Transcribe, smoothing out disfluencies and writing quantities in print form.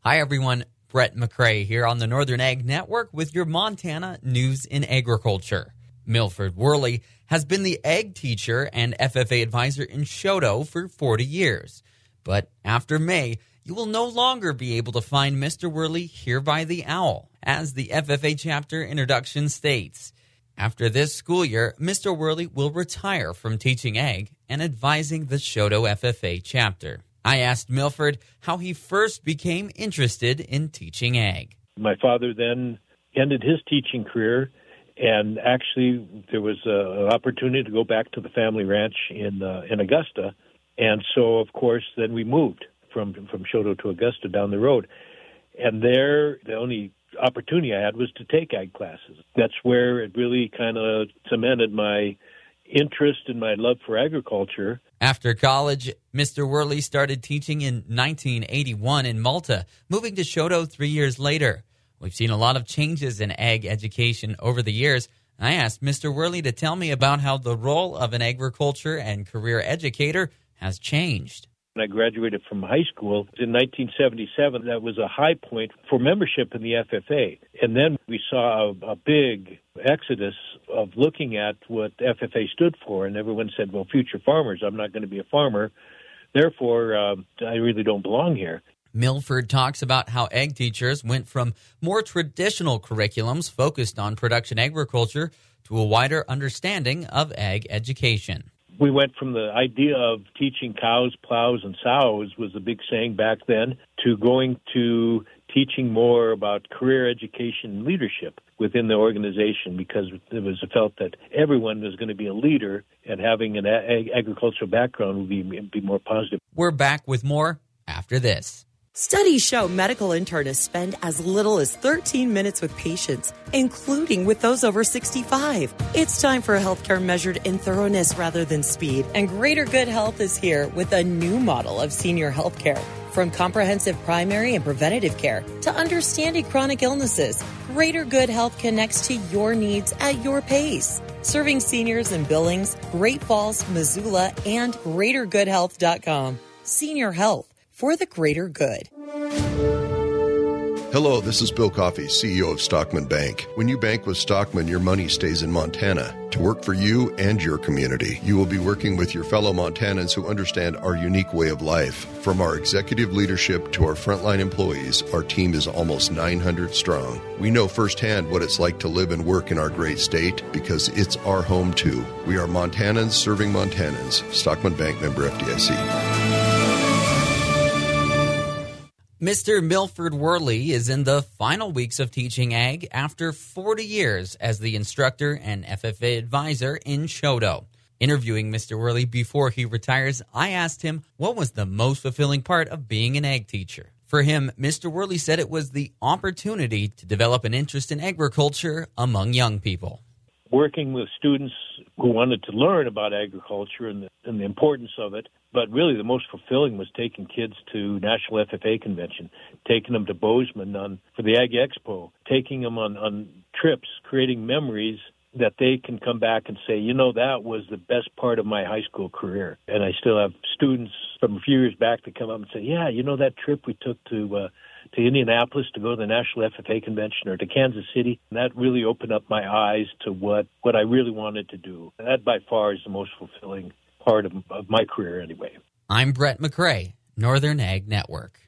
Hi, everyone. Brett McCrae here on the Northern Ag Network with your Montana News in Agriculture. Milford Worley has been the ag teacher and FFA advisor in Choteau for 40 years. But after May, you will no longer be able to find Mr. Worley here by the owl, as the FFA chapter introduction states. After this school year, Mr. Worley will retire from teaching ag and advising the Choteau FFA chapter. I asked Milford how he first became interested in teaching ag. My father then ended his teaching career, and actually there was an opportunity to go back to the family ranch in Augusta. And so, of course, then we moved from Choteau to Augusta down the road. And there, the only opportunity I had was to take ag classes. That's where it really kind of cemented my interest and my love for agriculture. After college, Mr. Worley started teaching in 1981 in Malta, moving to Choteau 3 years later. We've seen a lot of changes in ag education over the years. I asked Mr. Worley to tell me about how the role of an agriculture and career educator has changed. When I graduated from high school in 1977, that was a high point for membership in the FFA. And then we saw a big exodus of looking at what FFA stood for, and everyone said, well, future farmers, I'm not going to be a farmer. Therefore, I really don't belong here. Milford talks about how ag teachers went from more traditional curriculums focused on production agriculture to a wider understanding of ag education. We went from the idea of teaching cows, plows, and sows was a big saying back then, to going to teaching more about career education and leadership within the organization, because it was felt that everyone was going to be a leader, and having an agricultural background would be more positive. We're back with more after this. Studies show medical internists spend as little as 13 minutes with patients, including with those over 65. It's time for healthcare measured in thoroughness rather than speed, and Greater Good Health is here with a new model of senior healthcare. From comprehensive primary and preventative care to understanding chronic illnesses, Greater Good Health connects to your needs at your pace. Serving seniors in Billings, Great Falls, Missoula, and GreaterGoodHealth.com. Senior Health for the greater good. Hello, this is Bill Coffey, CEO of Stockman Bank. When you bank with Stockman, your money stays in Montana to work for you and your community. You will be working with your fellow Montanans who understand our unique way of life. From our executive leadership to our frontline employees, our team is almost 900 strong. We know firsthand what it's like to live and work in our great state because it's our home too. We are Montanans serving Montanans. Stockman Bank, member FDIC. Mr. Milford Worley is in the final weeks of teaching ag after 40 years as the instructor and FFA advisor in Choteau. Interviewing Mr. Worley before he retires, I asked him what was the most fulfilling part of being an ag teacher. For him, Mr. Worley said it was the opportunity to develop an interest in agriculture among young people. Working with students who wanted to learn about agriculture and the importance of it, but really the most fulfilling was taking kids to National FFA Convention, taking them to Bozeman for the Ag Expo, taking them on trips, creating memories that they can come back and say, you know, that was the best part of my high school career. And I still have students from a few years back that come up and say, yeah, you know, that trip we took to Indianapolis to go to the National FFA Convention or to Kansas City, and that really opened up my eyes to what I really wanted to do. That by far is the most fulfilling part of my career anyway. I'm Brett McCrae, Northern Ag Network.